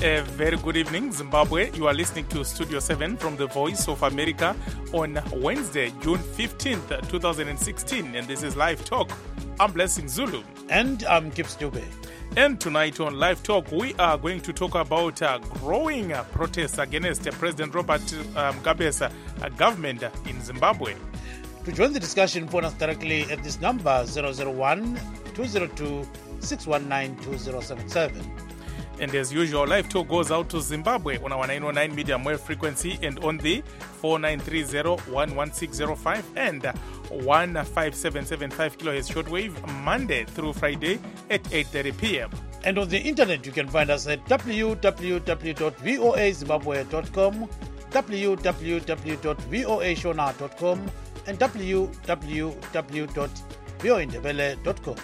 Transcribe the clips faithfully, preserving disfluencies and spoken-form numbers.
A very good evening, Zimbabwe. You are listening to Studio seven from the Voice of America on Wednesday, June fifteenth, twenty sixteen. And this is Live Talk. I'm Blessing Zulu. And I'm Kip Stube. And tonight on Live Talk, we are going to talk about uh, growing uh, protests against uh, President Robert uh, Mugabe's uh, government in Zimbabwe. To join the discussion, phone us directly at this number, zero zero one, two zero two, six one nine, two zero seven seven. And as usual, Live Talk goes out to Zimbabwe on our nine oh nine medium wave frequency and on the four nine three zero, one one six zero five and one five seven seven five kilohertz shortwave Monday through Friday at eight thirty p.m. And on the internet, you can find us at w w w dot voa zimbabwe dot com, w w w dot voa shona dot com, and w w w dot voa ndebele dot com.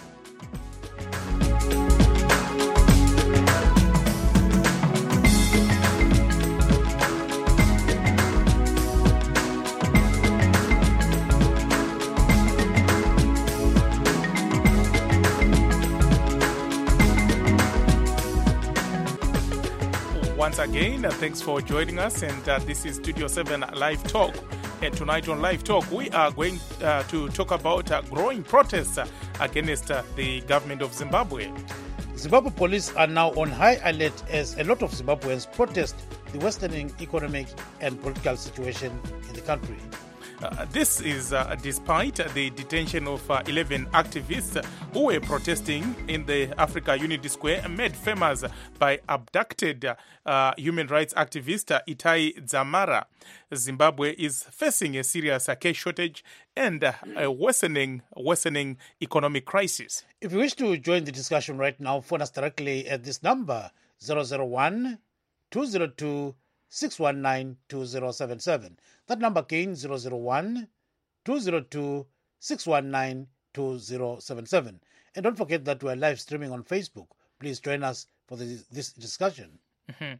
Once again, uh, thanks for joining us, and uh, this is Studio seven Live Talk. And tonight on Live Talk, we are going uh, to talk about uh, growing protests uh, against uh, the government of Zimbabwe. Zimbabwe police are now on high alert as a lot of Zimbabweans protest the worsening economic and political situation in the country. Uh, this is uh, despite the detention of uh, eleven activists who were protesting in the Africa Unity Square, made famous by abducted uh, human rights activist uh, Itai Dzamara. Zimbabwe is facing a serious uh, cash shortage and uh, a worsening, worsening economic crisis. If you wish to join the discussion right now, phone us directly at this number, zero zero one, two zero two, six one nine, two zero seven seven. That number again, zero zero one, two zero two, six one nine, two zero seven seven. And don't forget that we are live streaming on Facebook. Please join us for this, this discussion. Mm-hmm.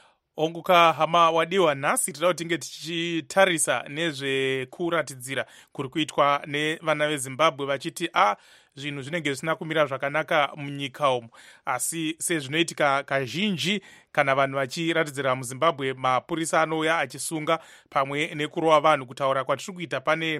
Onguka hama wadiwa nasi tida utinge tichitarisa nezvekuratidzira kuri kuitwa nevana veZimbabwe vachiti a zvinhu zvinenge zvisina kumira zvakanaka munyika umu, asi sezvinoitika kazhinji kana vanhu vachiratidzira muZimbabwe, mapurisa anouya achisunga pamwe nekurova vanhu. Kutaura kwatiri kuita pane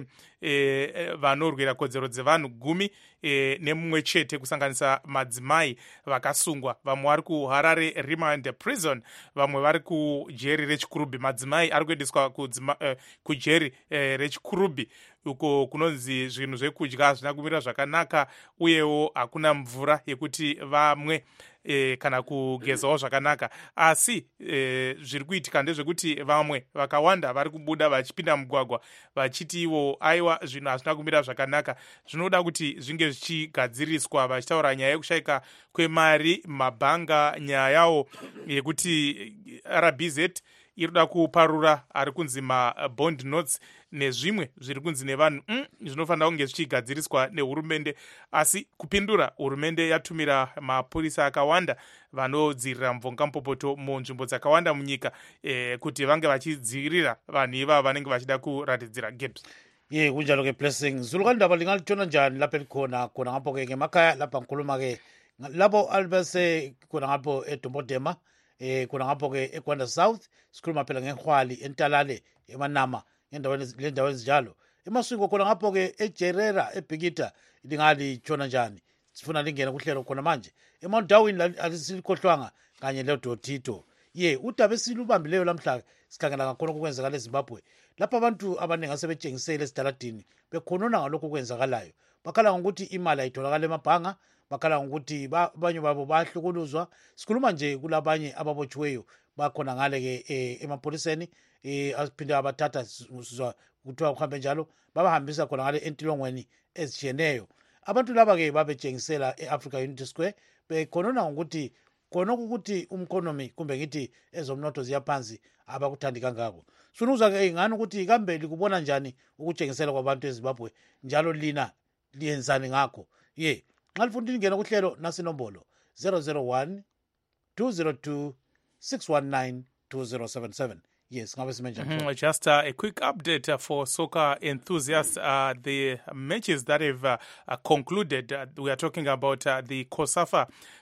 e, vanorwira kodzero dzevanhu gumi e, nemumwe chete kusanganisa madzimai vakasungwa. Vamwe vari kuHarare Remand Prison, vamwe vari kujeri rechikurubhi. Madzimai ari kuendeswa e, kujeri e, rechikurubhi uko kunonzi zvinhu zvekudya zvina kumira zvakanaka, uyewo hakuna mvura yekuti vamwe e, kana kugezawo zvakanaka. Asi e, zviri kuitika ndezvekuti vamwe vakawanda vari kubuda vachipinda mugwagwa vachiti ivo aiwa zvinhu hazvina kumira zvakanaka, zvinoda kuti zvinge zvichigadziriswa, vachitaura nyaya yekushayika kwemari mabhanga, nyaya yawo yekuti R B Z iri kuda kuparura ari kunzi mabond notes nezvimwe zviri kunzi nevanhu mm, zvinofanira kunge zvichigadziriswa nehurumende. Asi kupindura, hurumende yatumira mapurisa akawanda vanodzirira mvongampopoto munzvimbo dzakawanda munyika eh, kuti vange vachidzivirira vanhu ivava vanenge vachida kuratidzira gaps. Ye kunjalo ke Blessing Zulu kandaba lingalitshona njani lapha elikhona khona ngapho ke ngemakhaya lapha ngikhuluma ke labo albese khona ngapho eDombodema eh khona ngapho ke eGwanda South, sikhuluma phela ngeHwali, eNtalale, eManama, endaweni le ndawo ezinjalo. Emaswingo khona ngapho ke eJerera, eBhikita lingali tshona njani. Sifuna lingena kuhlelo khona manje. eMount Darwin alisikhohlwanga kanye leDotito. Ye udaba esilubambileyo lamhla sikhangela ngakhona okwenzakala eZimbabwe. Lapha abantu abaningi asebetshengisele esidaladini bekhonona ngalokho okwenzakalayo. Bakhala ngokuthi imali ayitholakala emabhanga, bakhala ngokuthi abanye babo bahlukuluzwa. Sikhuluma nje kulabanye ababotshiweyo bakhona ngale ke eh, emapoliseni eh, asiphinde abathatha kuthiwa kuhambe njalo babahambisa khona ngale entilongweni ezitshiyeneyo. Abantu laba ke babetshengisela eAfrica Unity Square bekhonona ngokuthi khona ukuthi umkhonomi kumbe ngithi ezomnotho ziyaphansi abakuthandi kangako. Sunuza ke ngani ukuthi kambe likubona njani ukutshengisela kwabantu eZimbabwe njalo lina liyenzani ngakho. Ye nxa lifuna ingena kuhlelo nasi nombolo zero zero one, two zero two, six one nine, two zero seven seven. Yes, mm-hmm. Just uh, a quick update uh, for soccer enthusiasts. Uh, the matches that have uh, uh, concluded, uh, we are talking about uh, the COSAFA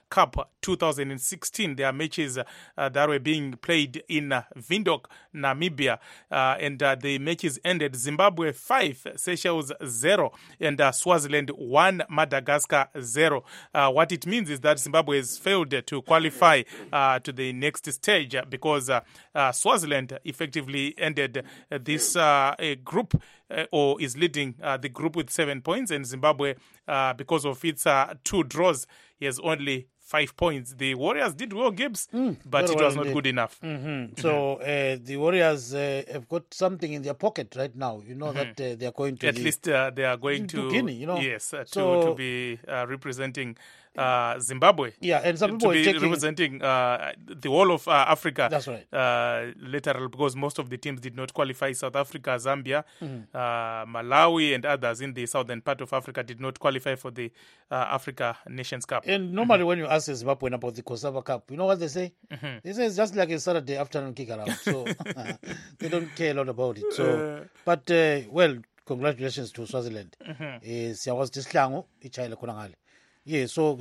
Cup twenty sixteen. There are matches uh, that were being played in uh, Windhoek, Namibia, uh, and uh, the matches ended Zimbabwe five, Seychelles zero, and uh, Swaziland one, Madagascar zero. Uh, what it means is that Zimbabwe has failed to qualify uh, to the next stage because uh, uh, Swaziland effectively ended uh, this uh, group uh, or is leading uh, the group with seven points, and Zimbabwe, uh, because of its uh, two draws, he has only five points. The Warriors did well, Gibbs, mm, but it was well not indeed. good enough. Mm-hmm. Mm-hmm. So uh, the Warriors uh, have got something in their pocket right now. You know mm-hmm. that uh, they are going to at the, least uh, they are going to, to Guinea. You know, yes, uh, so, to to be uh, representing uh, Zimbabwe. Yeah, and some people to be checking... representing uh, the whole of uh, Africa. That's right. Uh, literal, because most of the teams did not qualify. South Africa, Zambia, mm-hmm. uh, Malawi, and others in the southern part of Africa did not qualify for the uh, Africa Nations Cup. And normally, mm-hmm. when you ask Zimbabwe about the COSAFA Cup, you know what they say? Mm-hmm. They say it's just like a Saturday afternoon kick around. So they don't care a lot about it. So, uh, but uh, well, congratulations to Swaziland. Siyakwazi isihlangu ichayile khona ngale. Yeah, so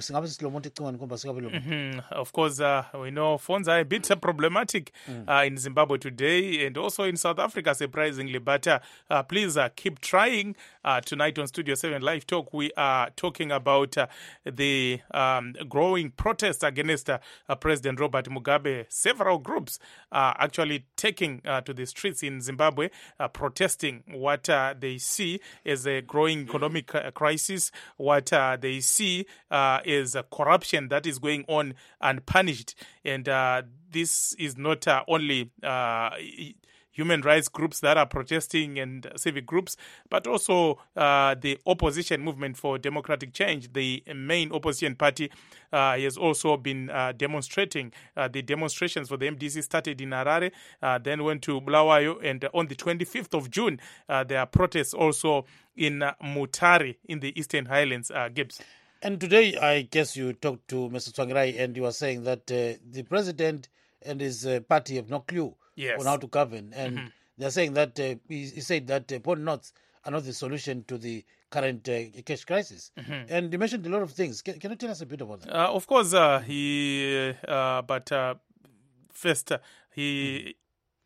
mm-hmm. Of course, uh, we know phones are a bit uh, problematic mm. uh, in Zimbabwe today and also in South Africa, surprisingly. But uh, uh, please uh, keep trying. Uh, tonight on Studio seven Live Talk, we are talking about uh, the um, growing protests against uh, uh, President Robert Mugabe. Several groups are actually taking uh, to the streets in Zimbabwe, uh, protesting what uh, they see as a growing economic uh, crisis, what uh, they see Uh, is uh, corruption that is going on unpunished. And uh, this is not uh, only uh, human rights groups that are protesting and civic groups, but also uh, the opposition movement for democratic change. The main opposition party uh, has also been uh, demonstrating. Uh, the demonstrations for the M D C started in Harare, uh, then went to Bulawayo, and on the twenty-fifth of June, uh, there are protests also in uh, Mutare in the Eastern Highlands. Uh, Gibbs. And today, I guess you talked to Mister Tsvangirai, and you were saying that uh, the president and his uh, party have no clue yes. on how to govern. And mm-hmm. they're saying that, uh, he, he said that uh, bond notes are not the solution to the current uh, cash crisis. Mm-hmm. And you mentioned a lot of things. Can, can you tell us a bit about that? Uh, of course, uh, he, uh, but uh, first, uh, he... Mm-hmm.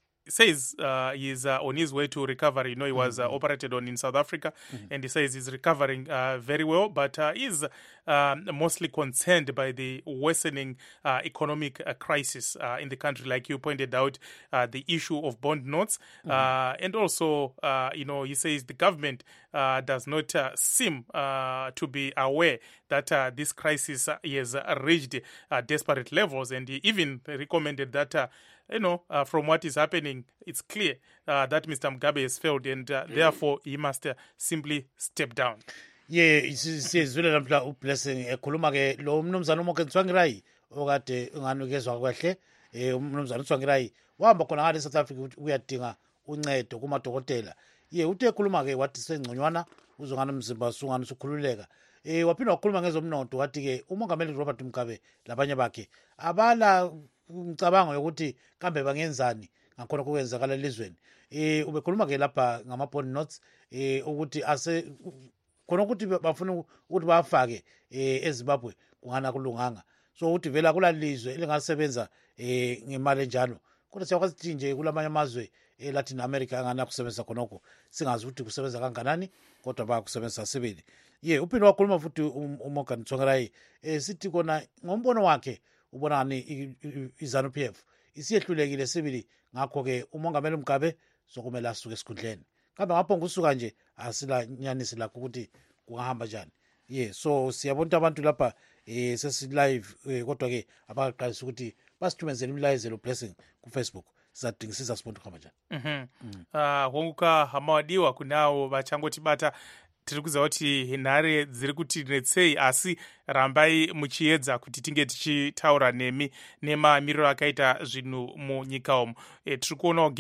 says uh, he's uh, on his way to recovery. You know, he was uh, operated on in South Africa, mm-hmm. and he says he's recovering uh, very well, but uh, is um, mostly concerned by the worsening uh, economic uh, crisis uh, in the country, like you pointed out, uh, the issue of bond notes, mm-hmm. uh, and also, uh, you know, he says the government uh, does not uh, seem uh, to be aware that uh, this crisis uh, has uh, reached uh, desperate levels, and he even recommended that uh, You know, uh, from what is happening, it's clear uh, that Mister Mugabe has failed, and uh, therefore he must uh, simply step down. Yeah, sizwile namhla uBlessing ekhuluma ke lo mnumzana uMoke Tsvangirai okade unganikezwa kwahle eh umnumzana uTsvangirai wahamba khona ngale South Africa uyadinga uncedo kumadokotela. Ye uthe ekhuluma ke wathi sengconywana uzongana umzimba usungana usukhululeka. Eh waphinda wakhuluma ngezomnotho wathi ke umongameli Robert Mugabe labanye bakhe abala umcabango yokuthi kambe bangenzani ngakhona kuwenzakala elizweni. Eh ubekhuluma ke lapha ngama bond notes eh ukuthi ase khona ukuthi bafuna ukuthi bafake eh eZimbabwe kungana kulunganga. So uthi vela kulalizwe elingasebenza eh ngemali enjalo. Kodwa siyakwazi ukuthi nje kulamanye amazwe e Latin America angana kusebenza khonoko singazi ukuthi kusebenza kanganani kodwa bayakusebenza sibili. Ye uphinde wakhuluma futhi uMorgan Tsvangirai eh sithi kona ngombono wakhe ubonani iZANU-P F isiyehlulekile sibili ngakho ke umongameli Mugabe sokumela asuke esikhundleni. Kambe ngapho ngusuka nje asila nyanisi lakho ukuthi kungahamba njani. Yeah, so siyabona abantu lapha eh sesi live kodwa ke abaqalisa ukuthi basithumezele imilayezelo Blessing ku Facebook. Sizadingisisa sibona kuhamba njani. Mhm. Ah honguka hamawadiwa kunawo vachangoti bata tiri kuziva kuti nhare dziri kuti netsei asi rambai muchiedza kuti tinge tichitaura nemi nemamiriro akaita zvinhu munyika umu. E, tiri kuonawo Gibbs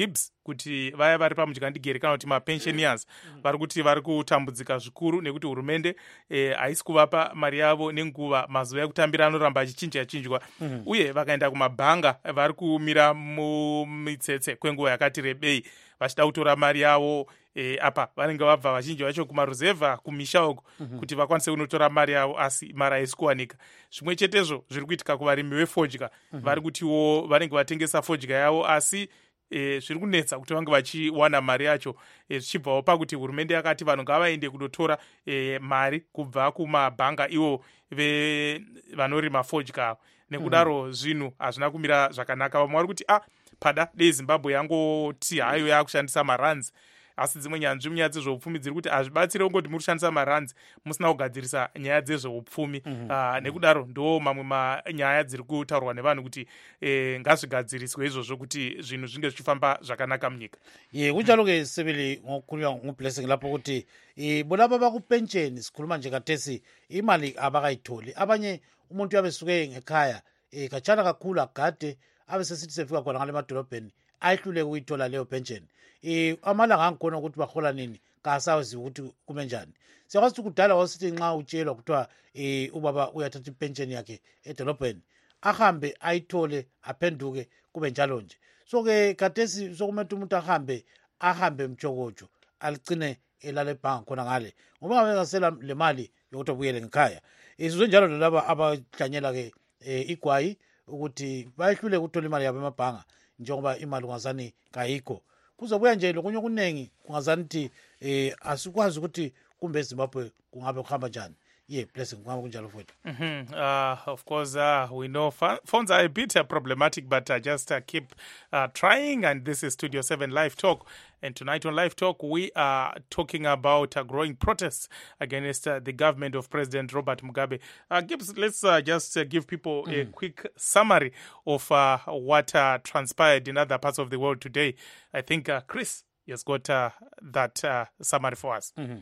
kuti vaya vari pamudyandegere kana kuti mapensioners vari kuti vari kutambudzika zvikuru nekuti hurumende haisi kuvapa mari yavo nenguva, mazuva ekutambira anoramba achichinja chinjwa uye vakaenda kumabhanga vari kumira mumitsetse kwenguva yakati rebei vachida kutora mari yavo. E, apa vanenge vabva vazhinji vacho kumaruzevha kumisha uko kuti vakwanise kunotora mari yavo, asi mari haisi kuwanika. Zvimwe chetezvo zviri kuitika kuvarimi vefodya vari kutiwo vanenge vatengesa fodya yavo, asi e, zviri kunetsa kuti vange vachiwana mari yacho e, zvichibvawo pakuti hurumende yakati vanhu ngavaende kunotora e, mari kubva kumabhanga ivo vanorima fodya avo. Nekudaro mm -hmm. zvinhu hazvina kumira zvakanaka. Vamwe vari kuti ah, pada dei Zimbabwe yangoti hayo yakushandisa maranzi, asi dzimwe nyanzvi munyaya dzezveupfumi dziri kuti hazvibatsire kungoti muri kushandisa maranzi musina kugadzirisa nyaya dzezveupfumi. mm -hmm. uh, nekudaro ndo mamwe manyaya dziri kutaurwa nevanhu kuti e, ngazvigadziriswe izvozvo kuti zvinhu zvinge zvichifamba zvakanaka munyika. ye kunjalo-ke Sibili ngokhuluma nguBlessing lapho kuti e, bona baba kupensheni sikhuluma nje kathesi imali abakayitholi. Abanye umuntu yabesuke ngekhaya e, khatshana kakhulu agade abe sesithi sefika khona ngale madolobheni ayihluleke ukuyithola leyo pensheni. Eh amalanga angikhona ukuthi bahola nini kasazi ukuthi kume njani. Siyakwazi ukuthi kudala wasithi nxa utshelwa kuthiwa eh ubaba uyathatha ipensheni yakhe edolobheni ahambe ayithole aphenduke kube njalo nje. So ke kathesi sokumele umuntu ahambe ahambe mjokojo aligcine elale ebhanga khona ngale ngoba ngabe ngasela le mali yokuthi abuyele ngekhaya. Isizwe njalo laba abahlanyela ke igwayi ukuthi bayihlule ukuthola imali yabo emabhanga njengoba imali ungazani kayikho. Kuzobuya nje lokunye kunengi kungazani ukuthi eh asikwazi ukuthi kumbe eZimbabwe kungabe kuhamba njani. Yeah, Blessing kungabe kunjalo futhi. Mhm. Uh, of course uh, we know phones are a bit uh, problematic, but uh, just uh, keep uh, trying. And this is Studio seven Live Talk. And tonight on Live Talk, we are talking about uh, growing protests against uh, the government of President Robert Mugabe. Uh, Gibbs, let's uh, just uh, give people mm. a quick summary of uh, what uh, transpired in other parts of the world today. I think uh, Chris has got uh, that uh, summary for us. Mm-hmm.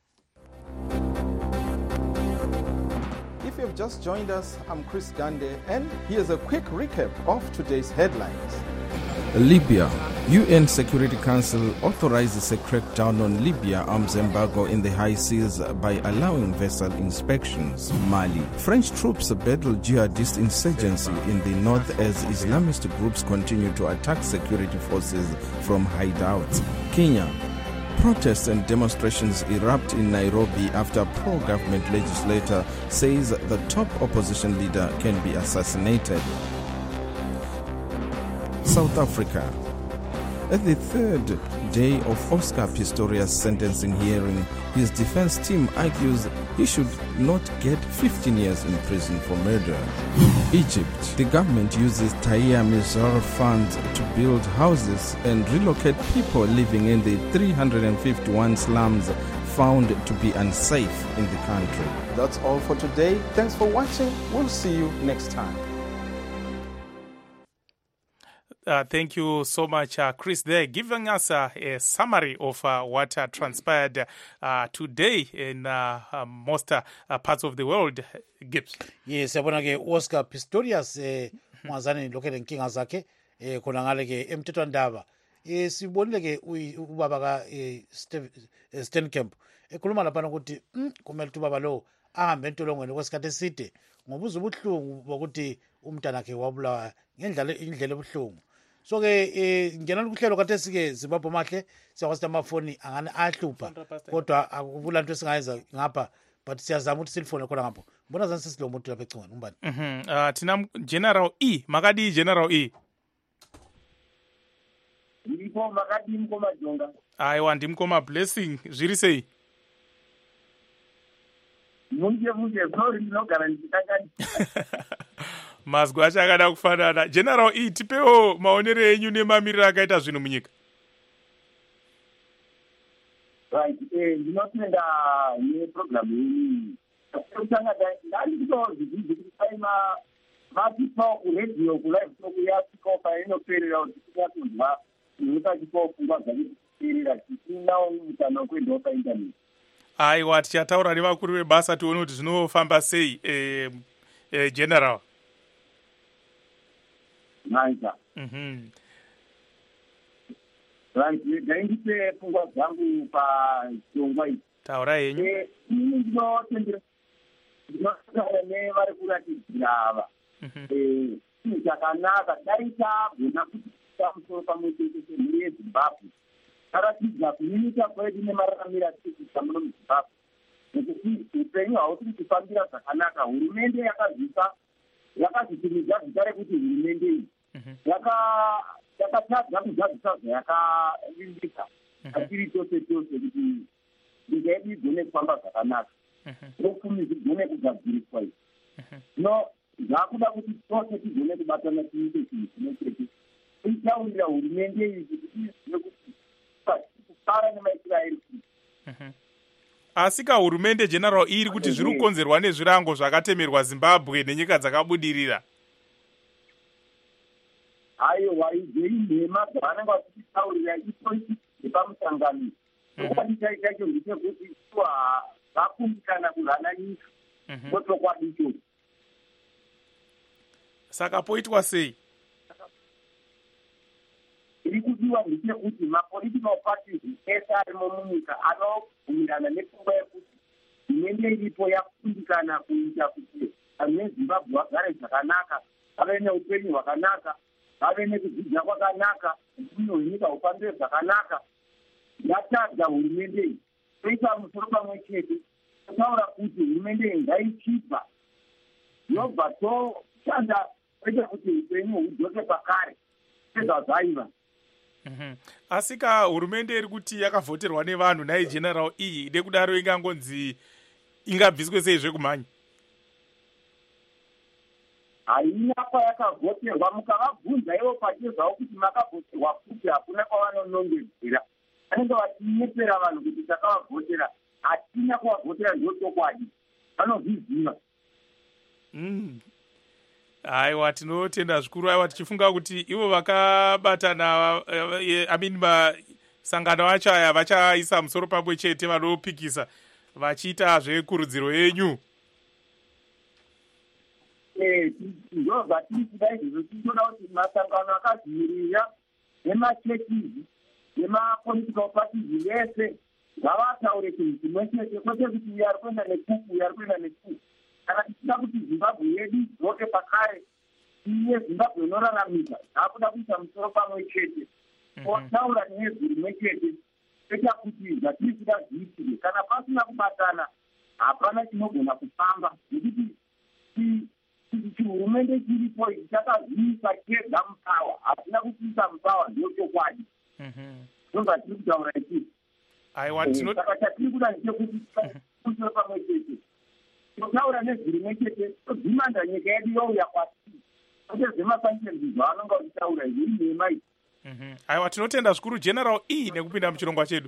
If you've just joined us, I'm Chris Gande, and here's a quick recap of today's headlines. Libya. U N Security Council authorizes a crackdown on Libya arms embargo in the high seas by allowing vessel inspections. Mali. French troops battle jihadist insurgency in the north as Islamist groups continue to attack security forces from hideouts. Kenya. Protests and demonstrations erupt in Nairobi after pro-government legislator says the top opposition leader can be assassinated. South Africa. At the third day of Oscar Pistorius' sentencing hearing, his defense team argues he should not get fifteen years in prison for murder. Egypt. The government uses Tahrir Mizar funds to build houses and relocate people living in the three hundred fifty-one slums found to be unsafe in the country. That's all for today. Thanks for watching. We'll see you next time. Uh, thank you so much, uh, Chris, there, giving us uh, a summary of uh, what uh, transpired uh, today in uh, uh, most uh, parts of the world. Gibbs. Yes, yabona ke Oscar Pistorius eh mwazani lokele inkinga zakhe eh khona ngale ke emthethwandaba eh sibonile ke ubaba ka Steenkamp ekhuluma lapha ukuthi kumele ukuthi ubaba lo ahambe entolongweni kwesikhathi eside ngoba uzubuhlungu bokuthi umntana wakhe wabulawa ngendlela indlela ebuhlungu. So ke eh ngena ukuhlelo kathesi ke Zimbabwe mahle siyakwazi amafoni angane ahlupha kodwa akubulanto esingayenza ngapha but siyazama ukuthi silifone khona ngapho. Mbona zani sisilo muntu lapha ecingweni umbani. Mhm. Ah thina General E makadi General E. Ndipo makadi mkoma jonga. Aiwa ndimkoma Blessing zviri sei? Munje munje sorry no guarantee kakani. Mazgu achakada kufanana. General E tipewo maonere enyu nemamiriro akaita zvinhu munyika. Right, eh ndinotenda ne program hii. Kusanga ndani ndo zizidi kusema basi kwa radio ku live talk ya siko pa ino perera ya kuzwa. Nika siko kungwa gari perera kinao mutano kwendo pa internet. Aiwa tichataura nevakuru vebasa tione kuti zvinofamba sei eh, eh General. Naija. Mhm. right ndaindipe pfungwa dzangu pachirongwa ichi. taura henyu. ini ndinotendera ndinotaura nevari kuratidzira ava chinhu chakanaka dai tagona kuti pamusoro pamwe chete semhuri yezimbabwe taratidza kunyunyuta kwedu nemararamiro atikuita muno muzimbabwe nekuti upenyu hautiri kufambira zvakanaka. Hurumende yakazvisa yakazvitumidza zita rekuti hurumende iyi yakatadza kuzadzisa zvayakarimbisa atiri tose tose kuti nyika yedu igone kufamba zvakanaka nopfumi dzigone kugadziriswa izvi. No zvakuda kuti tose tigone kubatana tiite chinhu chimwe chete kuitaurira hurumende iyi kuti izive kuti kufara nemaisraeri asi kahurumende general iri kuti zviri kukonzerwa nezvirango zvakatemerwa Zimbabwe nenyika dzakabudirira. aiwa izvei nhema dzavanenge vachitaurira ipo nepamusangano chokwadi chaitacho ndechekuti iwo vakundikana kurana nyika kwechokwadi ichocho. Saka poitwa sei? iri kudiwa ndechekuti mapolitical parties ese arimo munyika anobvumirana nepfungwa yekuti hurumende iripo yakundikana kuita kuti vanhu vezimbabwe vagare zvakanaka, vave neupenyu hwakanaka, vave nekudzidza kwakanaka, upfumi hwenyika hufambire zvakanaka. Yatadza hurumende iyi toita musoro pamwe chete totaura kuti hurumende iyi ngaichipa yobva toshanda kwete kuti upenyu hudzoke pakare sezvazvaiva. asi ka hurumende iri kuti yakavhoterwa nevanhu nai general iyi nekudaro ingangonzi ingabviswe sei zvekumhanya? haina kwayakavhoterwa. Mukavabvunza ivo pachezvavo kuti makavhoterwa kuti hakuna kwavanonongedzera, vanenge vachinyepera vanhu kuti takavavhotera. Hatina kuvavhotera ndochokwadi, vanozviziva. aiwa tinotenda zvikuru. aiwa tichifunga kuti ivo vakabatana I mean masangano acho aya vachaisa musoro pamwe chete vanopikisa vachiita zvekurudziro yenyu. ndobva tiri kuda izvozvo tichitoda kuti masangano akazvimirira nemachechizi nemapolitical parties vese ngavataure chinhu chimwe chete, kwete kuti uyo ari kuenda nekuku uyo ari kuenda nekuku. Kana tichida kuti Zimbabwe yedu idzoke pakare iye Zimbabwe inoraramika, zvakuda kuisa musoro pamwe chete otaura nezwi rimwe chete kwete kuti zvatiri kuda zviitire. Kana pasina kubatana hapana chinogona kufamba, nekuti chihurumende chiripo ichi chakazviisa chega mupawa, hatina kuchiisa mupawa ndochokwadi. ndobva tiri kutaura ichii. saka chatiri kuda ndechekuti musoro pamwe chete totaura nezvi rimwe chete todhimanda nyika yedu youya kwatiri kwete zvemasanctions zvavanonga vachitaura izvi inhema izvi. aiwa tinotenda zvikuru general E nekupinda muchirongwa chedu.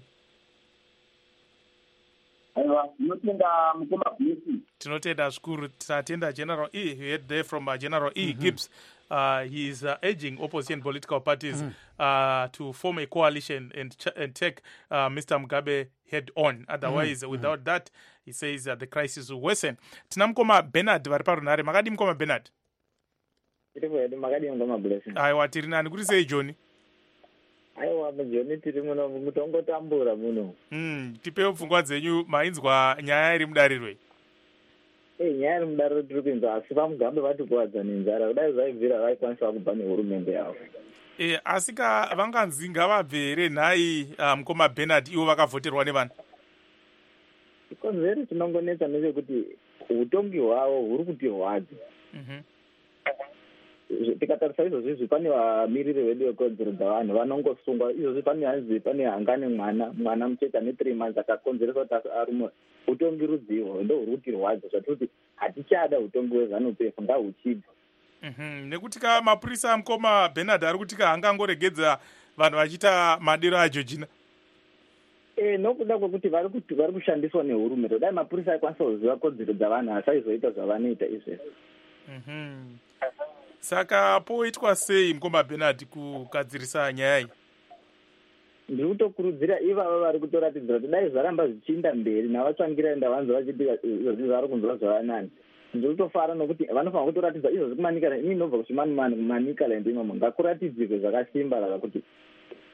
aiwa tinotenda mukoma blessing. tinotenda zvikuru. tatenda general E. We heard there from uh, general E mm-hmm. Gibbs. Uh, he is uh, urging opposition political parties mm-hmm. uh, to form a coalition and, ch- and take uh, Mister Mugabe head on. Otherwise, mm-hmm. without that, he says uh, the crisis will worsen. Tina mukoma Bernard vari parunhare. Makadi mukoma Bernard? makadi mukoma blessing. aiwa tiri nani kuti sei John? aiwa mujoni tiri muno mutongotambura muno. mm, tipewo pfungwa dzenyu. mainzwa nyaya iri mudarirwe? Hey, nyaya iri mudariro tiri kuinzwa, asi pamugambe vatikuwadza nenzara kudai zvaibvira vaikwanisa kubva nehurumende yavo. E, asi ka vanganzi ngavabve here nhai uh, mukoma Bernard ivo vakavhoterwa nevanhu? Chikonzero chinongonetsa ndechekuti utongi hwavo huri kutirwadza. mm-hmm. tikatarisa izvozvi pane vamiriri vedu vekodzero dzavanhu vanongosungwa. Izvozvi pane hanzi pane hangane mwana mwana mucheka nethree months akakonzeresa kuti arume utongi rudzivo ndo huri kutirwadza zvati kuti hatichada utongi hwezanupf ngahuchibva. mm-hmm. nekuti ka mapurisa mukoma Bernard ari kuti ka hangangoregedza vanhu vachiita madiro aJoji. E, nokuda kwekuti vari kushandiswa nehurumende. Dai mapurisa aikwanisa kuziva kodzero dzavanhu asaizoita zvavanoita izvezvi. mm-hmm. Saka poitwa sei mukoma Bernard kugadzirisa nyaya iyi? Ndiri kutokurudzira ivava vari kutoratidzira kuti dai zvaramba zvichiinda mberi navatsvangiraenda vanzi vachiitika izvozvi vari kunzwa zvavanani. Ndiri kutofara nokuti vanofanira kutoratidza izvozvi kumanikala. Ini ndobva kuchimanimani kumanikaland imomo ngakuratidzike zvakasimba rava kuti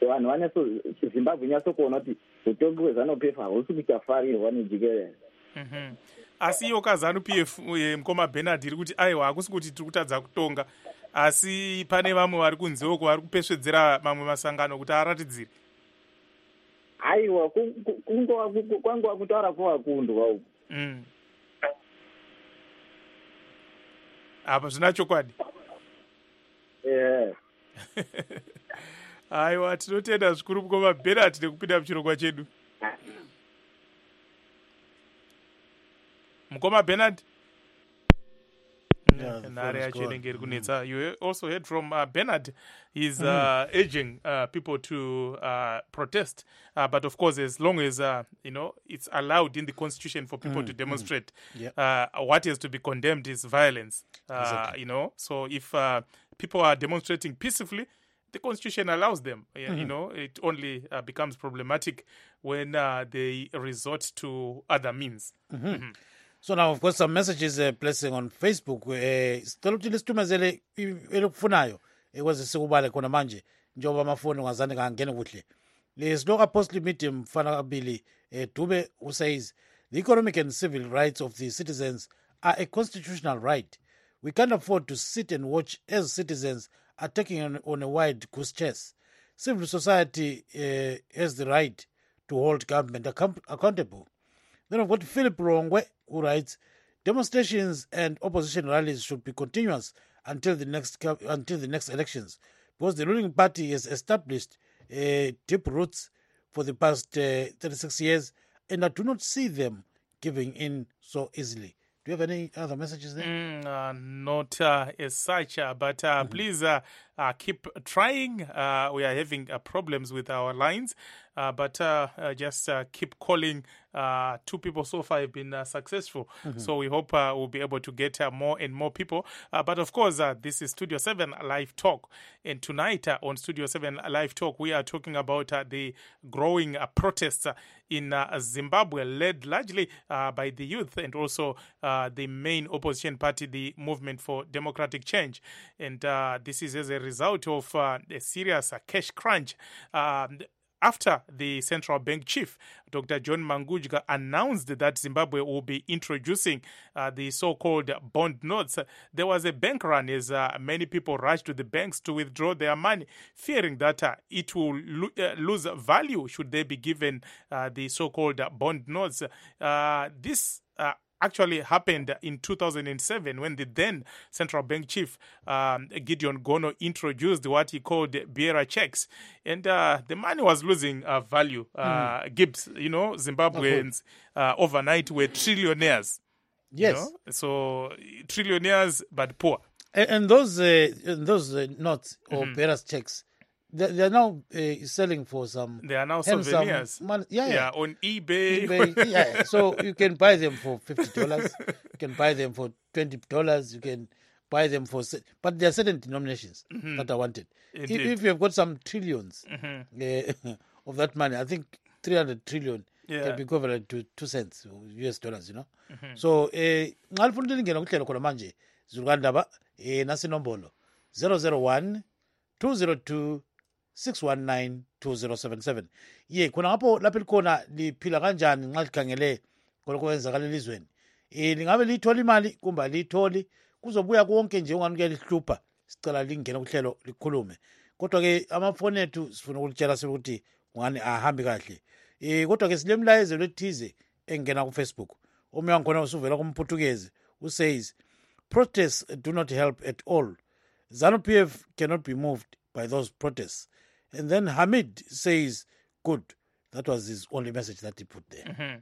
vanhu vanyaso zimbabwe inyasokuona kuti utongi hweZANU-P F hausi kuchafarirwa nejikerere. Mhm. Asi iyo kaZANU-P F mukoma Bernard iri kuti aiwa hakusi kuti tiri kutadza kutonga, asi pane vamwe vari kunzewoko vari kupesvedzera mamwe masangano kuti aratidzire. Aiwa kwangova kutaura kwovakundwa uku. Mm. Apa zvina chokwadi. Yeah. Aiwa tinotenda zvikuru mukoma Bernard nekupinda muchirongwa chedu. Mukoma Bernard. Yeah, Nare the phone is achinenge iri kunetsa. You also heard from uh, Bernard. He's uh, urging uh, people to uh, protest, uh, but of course, as long as uh, you know it's allowed in the constitution for people to demonstrate, Yep. uh, what is to be condemned is violence. Uh, Exactly. You know, so if uh, people are demonstrating peacefully, the constitution allows them. uh, You know, it only uh, becomes problematic when uh, they resort to other means. So now, of course, some messages uh, placing on Facebook. Uh, sicela ukuthi lisithumezele elikufunayo ekwazi sikubale khona manje njengoba amafoni ungazange angene kuhle. Lesilo Apostle Meeting mfana kabili eh, Dube who says the economic and civil rights of the citizens are a constitutional right. We can't afford to sit and watch as citizens are taking on, on a wide goose chase. Civil society uh, has the right to hold government account- accountable. Then I've got Philip Rongwe, who writes, demonstrations and opposition rallies should be continuous until the next gov- until the next elections, because the ruling party has established uh, deep roots for the past uh, thirty-six years, and I do not see them giving in so easily. Do you have any other messages there? Mm, uh, not uh, as such, uh, but uh, please uh, uh, keep trying. Uh, we are having uh, problems with our lines, uh, but uh, uh, just uh, keep calling. Uh, two people so far have been uh, successful, so we hope uh, we'll be able to get uh, more and more people. Uh, but of course, uh, this is Studio seven Live Talk, and tonight uh, on Studio seven Live Talk, we are talking about uh, the growing uh, protests uh, in uh, Zimbabwe, led largely uh, by the youth and also uh, the main opposition party, the Movement for Democratic Change. And uh, this is as a result of uh, a serious uh, cash crunch. Um, After the central bank chief, Doctor John Mangudya, announced that Zimbabwe will be introducing uh, the so-called bond notes, there was a bank run as uh, many people rushed to the banks to withdraw their money, fearing that uh, it will lo- uh, lose value should they be given uh, the so-called bond notes. Uh, this uh, actually happened in two thousand seven when the then central bank chief, um, Gideon Gono, introduced what he called Biera checks. And uh, the money was losing uh, value. Uh, Gibbs, you know, Zimbabweans uh, overnight were trillionaires. you Yes. know? So trillionaires, but poor. And, and those uh, and those uh, notes or bearers checks, they, they are now uh, selling for some. They are now handsome souvenirs. Money. Yeah, yeah. Yeah, on eBay. eBay, yeah. So you can buy them for fifty dollars. You can buy them for twenty dollars. You can buy them for, se- but there are certain denominations that are wanted. If, Indeed. if you have got some trillions uh, of that money, I think three hundred trillion Yeah. can be equivalent to two cents U S dollars. You know. So eh ngalifuna ukuthi lingene kuhlelo khona manje zilukandaba eh nasi nombolo zero zero one two zero two six one nine two zero seven seven. Ye khona ngapho lapho likhona liphila kanjani nxa likhangele kolokho kwenzakala elizweni. Eh lingabe lithola imali kumbe litholi kuzobuya konke nje ungani kuyalihlupha sicela lingene kuhlelo likhulume. Kodwa ke amafoni ethu sifuna ukutshela ukuthi ngani ahambi kahle. Eh kodwa ke silemlayezo lethize engena ku Facebook. Omunye wangikhona usuvela kumphuthukezi usays protests do not help at all. ZANU-P F cannot be moved by those protests. And then Hamid says, good. That was his only message that he put there.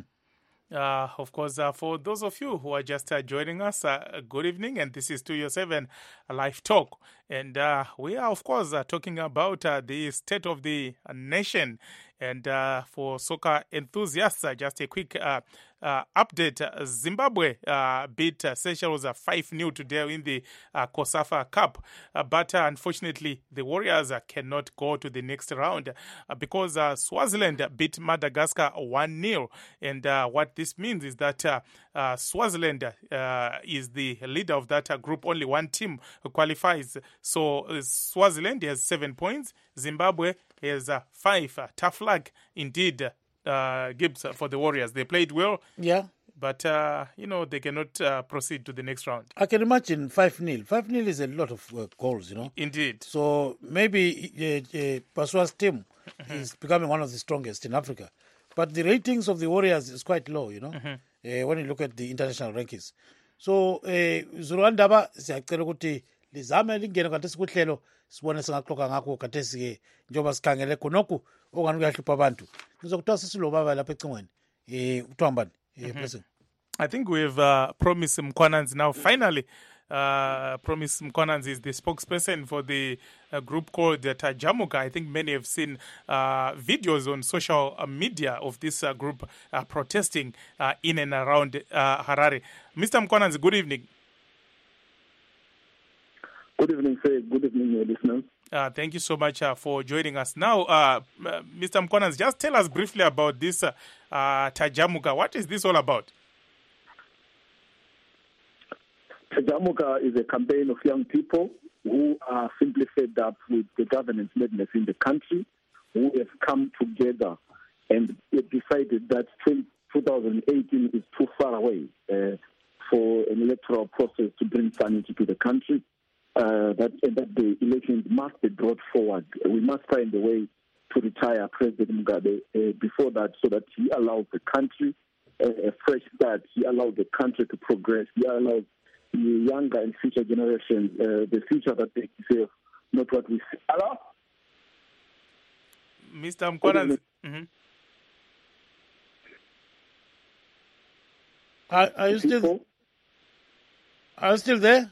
Uh, of course, uh, for those of you who are just uh, joining us, uh, good evening, and this is Studio seven Live Talk. And uh, we are, of course, uh, talking about uh, the state of the nation. And uh, for soccer enthusiasts, uh, just a quick uh, uh, update. Uh, Zimbabwe uh, beat uh, Seychelles uh, five nil today in the uh, COSAFA Cup. Uh, but uh, unfortunately, the Warriors uh, cannot go to the next round uh, because uh, Swaziland beat Madagascar one nil. And uh, what this means is that uh, uh, Swaziland uh, is the leader of that uh, group. Only one team qualifies. So uh, Swaziland has seven points. Zimbabwe has uh, five. Uh, tough luck indeed, uh, Gibbs, uh, for the Warriors. They played well. Yeah. But, uh, you know, they cannot uh, proceed to the next round. I can imagine five nil. five nil is a lot of uh, goals, you know. Indeed. So maybe uh, uh, Paswa's team mm-hmm. is becoming one of the strongest in Africa. But the ratings of the Warriors is quite low, you know, mm-hmm. uh, when you look at the international rankings. So, Zululandaba, siyacela ukuthi lizame lingene kathesi kuhlelo sibone singaxoxa ngakho kathesi ke njengoba sikhangele khonokho okanye kuyahlupha abantu. Ngizokuthiwa sisilobaba lapha ecingweni. Eh uthiwa mbani? Eh blessing. I think we've uh, promised Mkwananzi now. Finally, uh, Promise Mkwananzi is the spokesperson for the uh, group called uh, Tajamuka. I think many have seen uh, videos on social uh, media of this uh, group uh, protesting uh, in and around uh, Harare. Mister Mkwananzi, good evening. Good evening, sir. Good evening, listeners. Uh, thank you so much uh, for joining us. Now, uh, uh, Mister Mkwananzi, just tell us briefly about this uh, uh, Tajamuka. What is this all about? Tajamuka is a campaign of young people who are simply fed up with the governance madness in the country, who have come together and decided that two thousand eighteen is too far away uh, for an electoral process to bring sanity to the country, uh, that, and that the elections must be brought forward. We must find a way to retire President Mugabe uh, before that so that he allows the country uh, a fresh start. He allows the country to progress. He allows the younger and future generations, uh, the future that they deserve, not what we see. Hello? Mister Mkwananzi. Mm-hmm. Are, are you still Are you still there?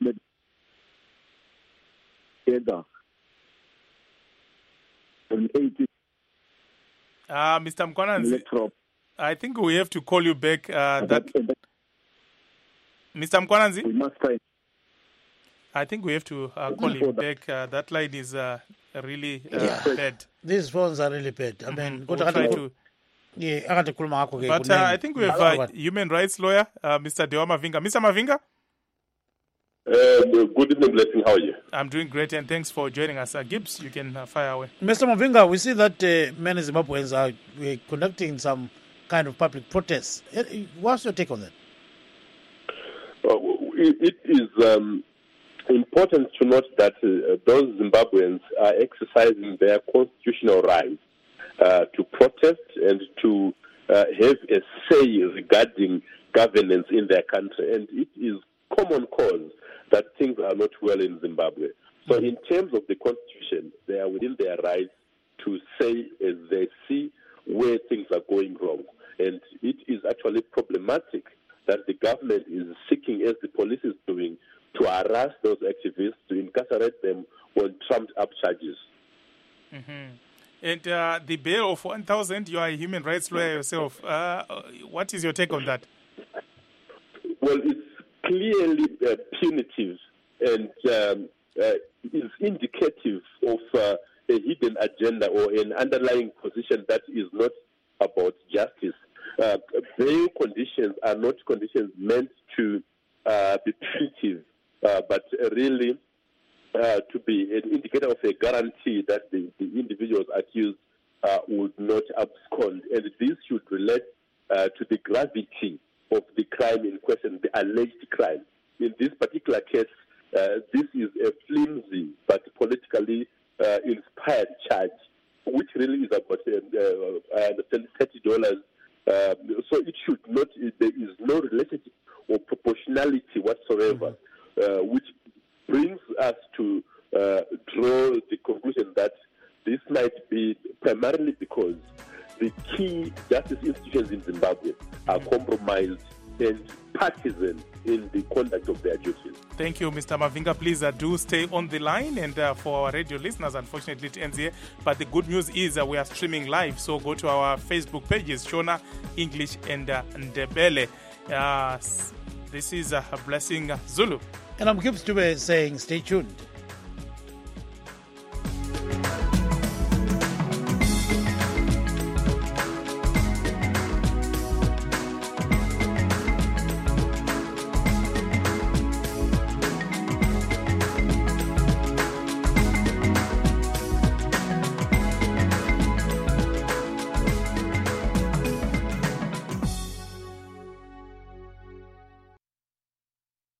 Uh, Mister Mkwananzi, I think we have to call you back. Uh, that Mister Mkwananzi? We must try. I think we have to uh, call him back. Uh, that line is uh, really uh, yeah. bad. These phones are really bad. I mean, mm-hmm. we'll try to. Yeah, but uh, I think we have a uh, human rights lawyer, uh, Mister Dewa Mavinga. Mister Mavinga? Uh, good evening, Blessing. How are you? I'm doing great, and thanks for joining us. Uh, Gibbs, you can uh, fire away. Mister Mavinga, we see that uh, many Zimbabweans are uh, conducting some kind of public protests. What's your take on that? Uh, it, it is um, important to note that uh, those Zimbabweans are exercising their constitutional rights uh, to protest and to uh, have a say regarding governance in their country. And it is common cause that things are not well in Zimbabwe. So in terms of the constitution, they are within their rights to say as they see where things are going wrong. And it is actually problematic that the government is seeking, as the police is doing, to harass those activists, to incarcerate them on trumped-up charges. Mm-hmm. And uh, the bail of one thousand, you are a human rights lawyer yourself. Uh, what is your take on that? Well, it's clearly uh, punitive and um, uh, is indicative of uh, a hidden agenda or an underlying position that is not about justice. Uh, bail conditions are not conditions meant to uh, be punitive, uh, but really uh, to be an indicator of a guarantee that the, the individuals accused uh, would not abscond. And this should relate uh, to the gravity of the crime in question, the alleged crime. In this particular case, uh, this is a flimsy but politically uh, inspired charge, which really is about uh, I understand thirty dollars. Uh, so it should not, there is no relationship or proportionality whatsoever, uh, which brings us to uh, draw the conclusion that this might be primarily because the key justice institutions in Zimbabwe are compromised and partisan in the conduct of their duties. Thank you, Mister Mavinga. Please uh, do stay on the line. And uh, for our radio listeners, unfortunately, it ends here. But the good news is uh, we are streaming live. So go to our Facebook pages, Shona, English, and uh, Ndebele. Uh, this is uh, Blessing Zulu. And I'm Gibbs Dube saying stay tuned.